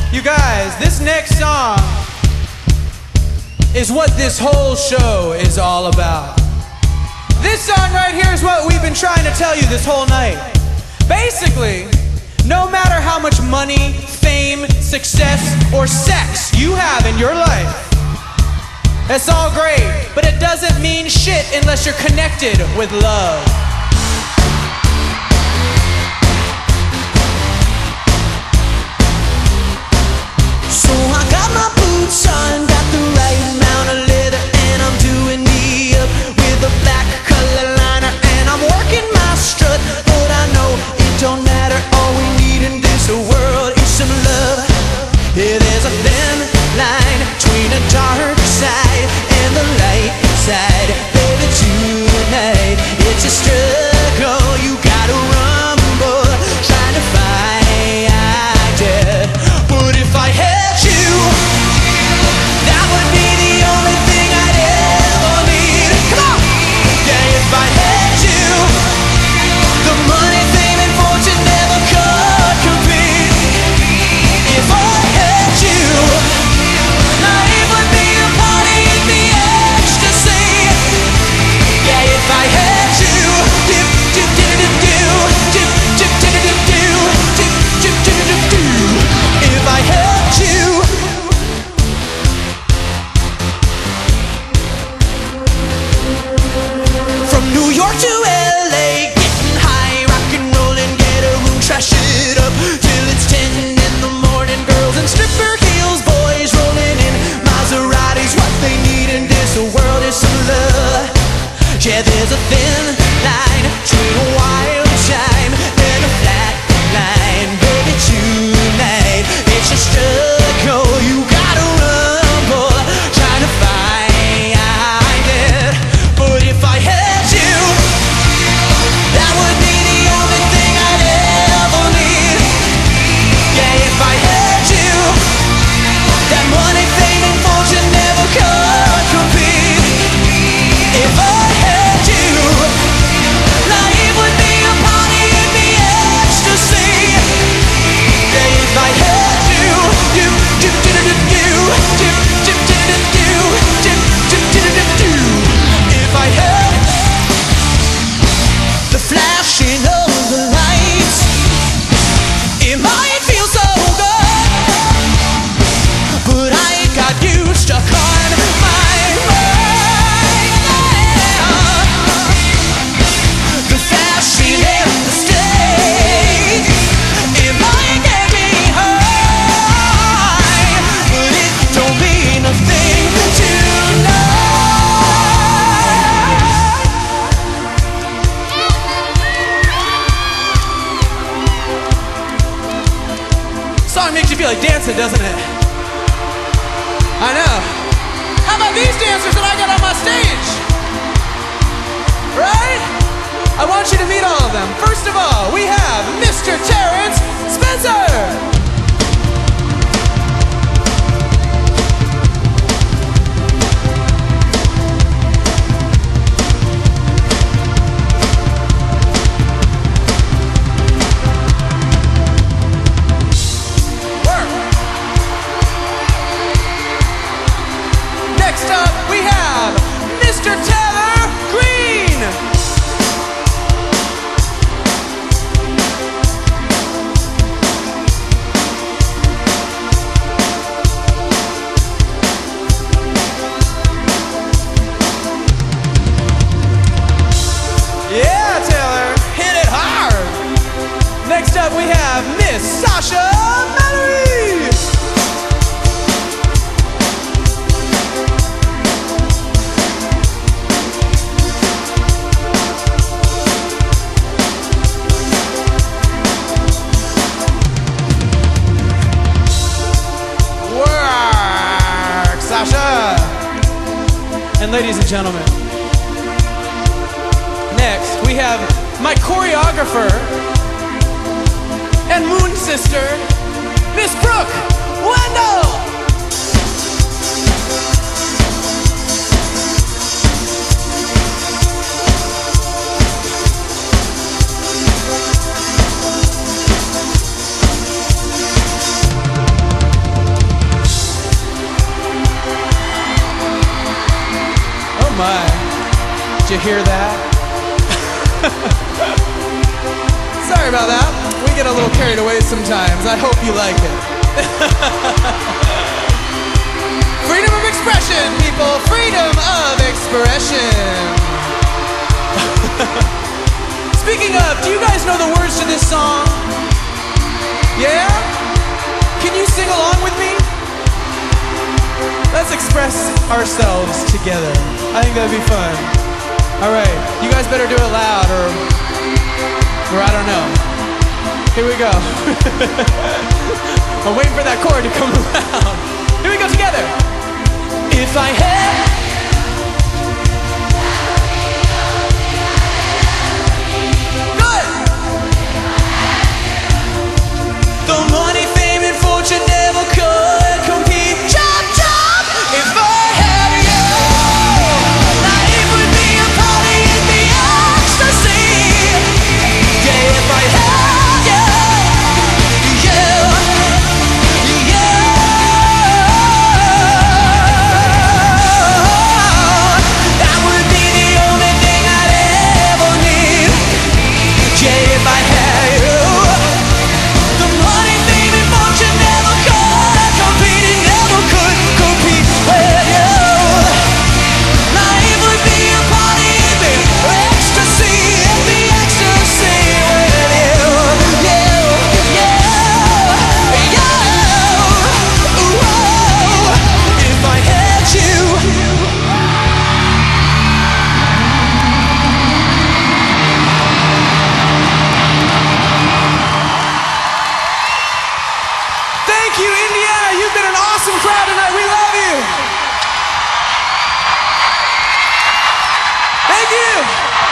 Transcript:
You guys, this next song is what this whole show is all about. This song right here is what we've been trying to tell you this whole night. Basically, no matter how much money, fame, success, or sex you have in your life, it's all great, but it doesn't mean shit unless you're connected with love. So I got my boots on, got the right amount of leather, and I'm doing me up with a black color liner, and I'm working my strut, but I know it don't matter. All we need in this world is some love. Yeah, there's a thin line between the dark side and the light side. Baby, tonight it's a struggle. You gotta rumble, trying to find it. But if I had you, that would be the only thing I'd ever need. Come on! Yeah, if I had you, the money, fame, and fortune never could compete. If I had you, life would be a party in the ecstasy. Yeah, if I had you, dip, dip, dip, dip, dip, dip, dip, dip, dip, dip, dip, dip, dip, dip. If I had you. From New York to LA, getting high, rock and rollin', get a room, trash it up till it's 10 in the morning. Girls in stripper heels, boys rolling in Maseratis. What they need in this world is some love. Yeah, there's a thin line between a wild time and a flat line. Baby, tonight it's a struggle. You gotta rumble, trying to find it. But if I had you, that would be the only thing I'd ever need. Yeah, if I had you, that money, fame, and fortune never could compete. If I had you, life would be a party in the ecstasy. Yeah, if I had you, you, do, do, do, do, do, do, do, do, do, do, do, do, do. If I had the flashing of the lights, it might feel so good, but I ain't got you stuck on my mind. The flashing and the stage, it might get me high, but it don't mean a thing tonight. Song makes you feel like dancing, doesn't it? I know. How about these dancers that I got on my stage? Right? I want you to meet all of them. First of all, we have Mr. Terrence Spencer. Work. Next up, we have Mr. Taylor Green. Yeah, Taylor, hit it hard. Next up, we have Miss Sasha Mallory. Work, Sasha. And ladies and gentlemen, next we have my choreographer and moon sister, Miss Brooke Wendell. my. Did you hear that? Sorry about that. We get a little carried away sometimes. I hope you like it. Freedom of expression, people. Freedom of expression. Speaking of, do you guys know the words to this song? Yeah? Can you sing along with me? Let's express ourselves together. I think that'd be fun. Alright, you guys better do it loud or I don't know. Here we go. I'm waiting for that chord to come around. Here we go together. If I had the money, fame, and fortune never could compete. Chop, chop! If I had you, life would be a party in the ecstasy. Yeah, if I had you, that would be the only thing I'd ever need. Yeah, if I had you. Thank you, Indiana. You've been an awesome crowd tonight. We love you. Thank you.